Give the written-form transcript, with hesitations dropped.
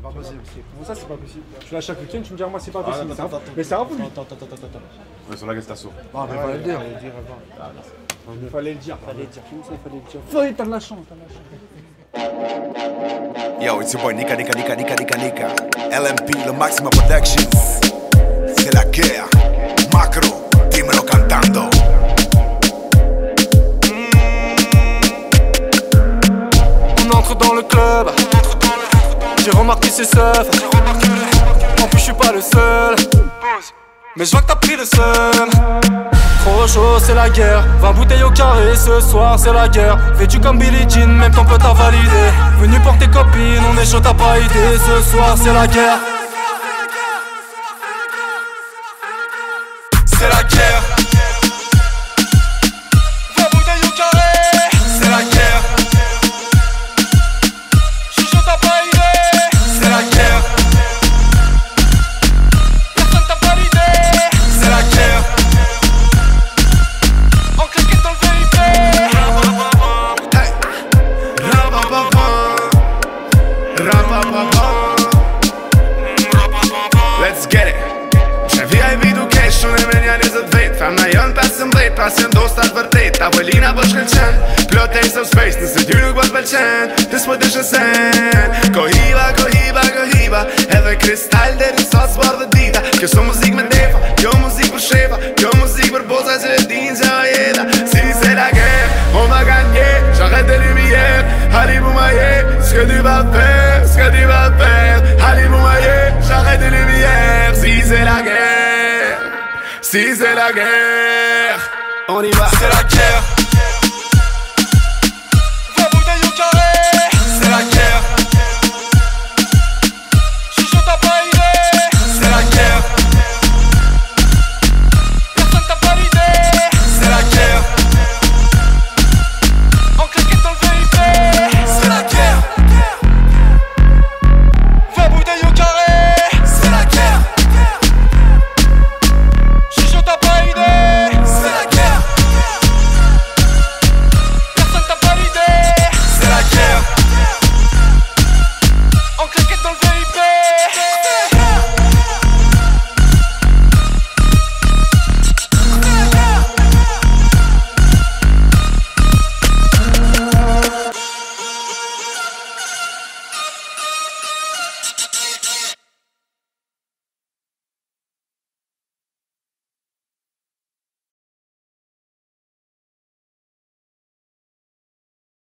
pas possible. Comment ça, c'est pas possible? Je suis là chaque week-end, tu me dis, moi, c'est pas possible. Attends. Mais c'est un peu. Attends. Ouais, sur la Gestasso. Ah, mais fallait le dire. Il fallait le dire. Comment ça, il fallait le dire? Fallait, t'as de la chance, Yo, it's your boy Nika. LMP, le Maxima Productions. C'est la guerre. Macro, dímelo cantando. On entre dans le club. J'ai remarqué ses seufs. En plus, je suis pas le seul. Mais je vois que t'as pris le seum. Trop chaud, c'est la guerre. 20 bouteilles au carré, ce soir c'est la guerre. Vêtu comme Billie Jean, même ton pote a validé. Venu pour tes copines, on est chaud, t'as pas idée. Ce soir c'est la guerre. C'est la guerre. 20 bouteilles au carré, c'est la guerre. J'suis chaud, t'as pas idée. C'est la guerre. Personne t'a validé. C'est la guerre. Let's get it. Që vija I vidu kesh, unë e me nja 20 vet. Femna jënë 15, pasion do s'tat vërtet. Avelina po shkëllqen, plot ace of space. Nëse ty nuk po t'pëlqen, të s'po të shësen. Kohiba, edhe kristal deri sa s'bar dhe dita. Kjo s'o muzik me defa, kjo muzik për shefa. Kjo muzik për bosa që e din që a jeta. Si c'est la guerre, on va gagner. J'arrête de lumière, allez vous mailler. Ce que tu vas faire, allez vous mailler. J'arrête de lumière, si c'est la guerre. Si c'est la guerre, on y va. C'est la guerre.